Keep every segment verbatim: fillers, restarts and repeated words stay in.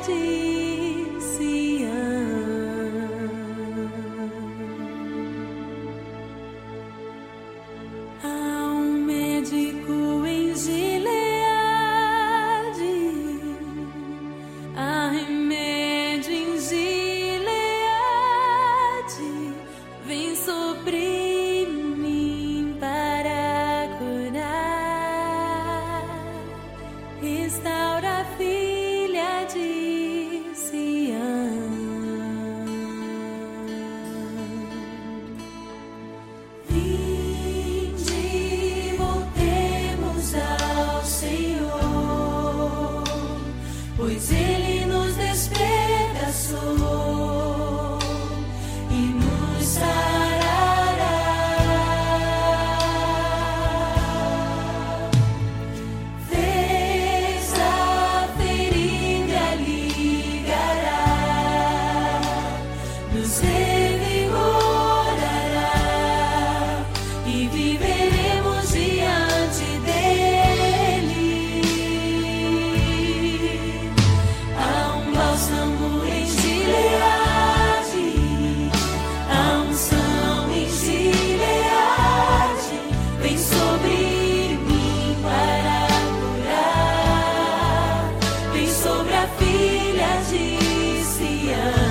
de Sião. Há um médico em Gileade, há remédio em Gileade, vem sobre mim para curar, restaura a filha de Sião. Vinde, voltemos ao Senhor, pois Ele nos despedaçou e nos sarará. Fez a ferida e aliviará, nos revigorará e viveremos diante dele. Há um bálsamo em Gileade, há unção em Gileade, vem sobre mim para curar, vem sobre a filha de Sião.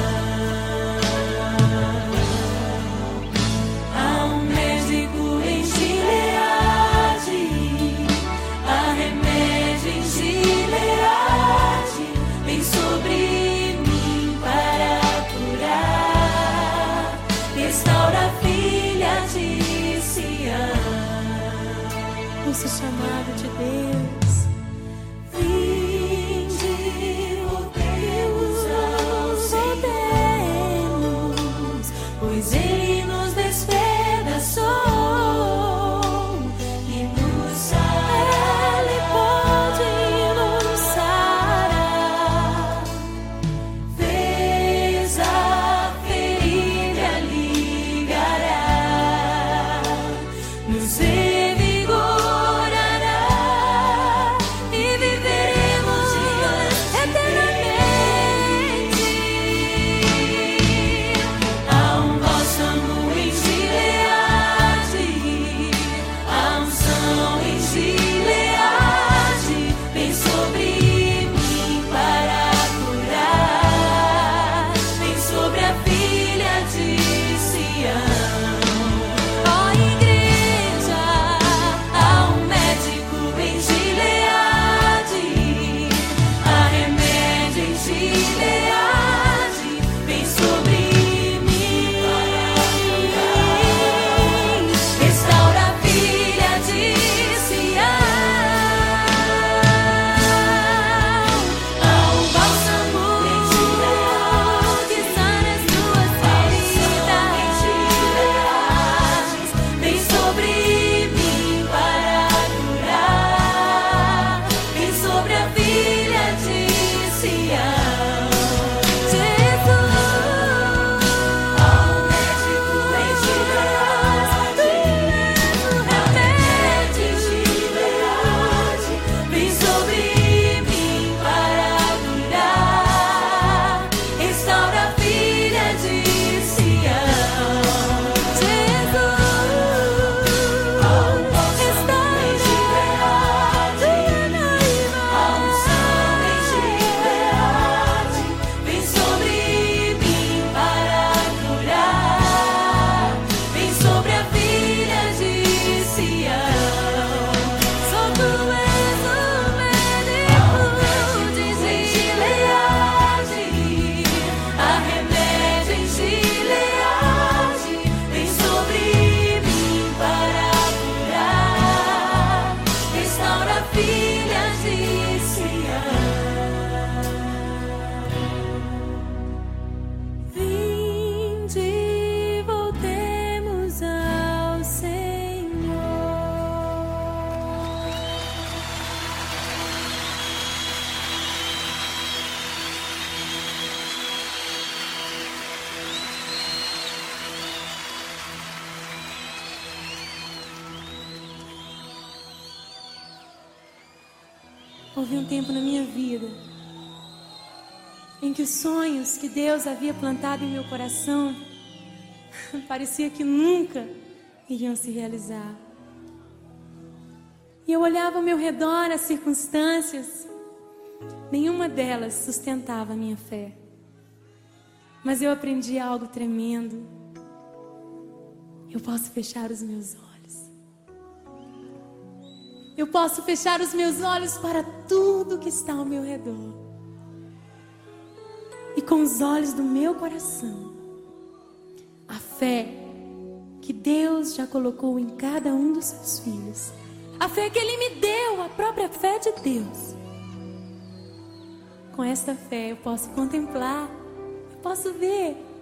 Há um médico em Gileade, há remédio em Gileade, vem sobre mim para curar, restaura a filha de Sião. Ouça o chamado de Deus. Vinde, voltemos ao Senhor, pois Ele nos despedaçou e nos sarará. Ele pode nos sarar. Fez a ferida e aliviará, nos revigorará e viveremos eternamente. Há um bálsamo em Gileade, há unção em Gileade, vem sobre mim para curar, vem sobre a filha de Sião. Ó igreja, há um médico em Gileade, há remédio em Gileade, vem sobre mim, restaura a filha de Sião. Há um bálsamo que sara as tuas feridas, vem sobre mim para curar, vem sobre a filha de Sião. Jesus, há um médico em Gileade, há remédio em Gileade, vem sobre mim para curar, restaura a filha de Sião. Jesus, há um bálsamo em Gileade, há unção em Gileade, vem sobre mim para curar, vem sobre a filha de Sião. Só tu és o médico de Gileade, há remédio em Gileade, vem sobre mim para curar, restaura a filha de Sião. Vinde, voltemos ao Senhor. Houve um tempo na minha vida em que os sonhos que Deus havia plantado em meu coração parecia que nunca iriam se realizar. E eu olhava ao meu redor as circunstâncias, nenhuma delas sustentava a minha fé. Mas eu aprendi algo tremendo. Eu posso fechar os meus olhos. Eu posso fechar os meus olhos para tudo que está ao meu redor. E com os olhos do meu coração, a fé que Deus já colocou em cada um dos seus filhos, a fé que Ele me deu, a própria fé de Deus. Com esta fé eu posso contemplar, eu posso ver